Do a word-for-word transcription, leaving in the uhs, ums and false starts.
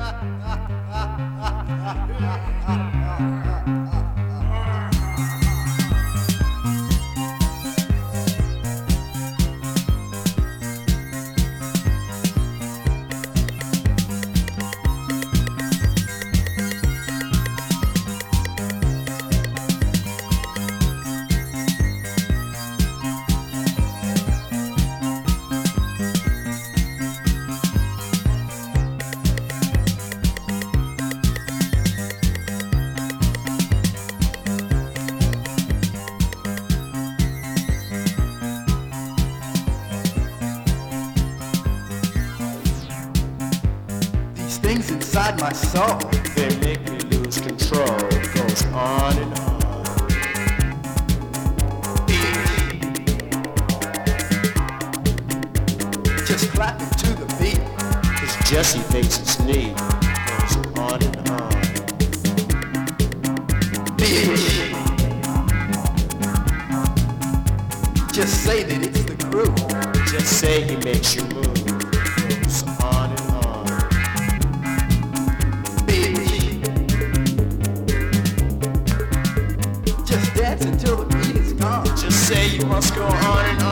Things inside my soul, they make me lose control. It goes on and on. Just clapping to the beat, cause Jesse thinks it's neat. It goes on and on. Bitch. Just say that it's the crew. Just say he makes you move. It goes on and on. Just dance until the beat is gone. Just say you must go on and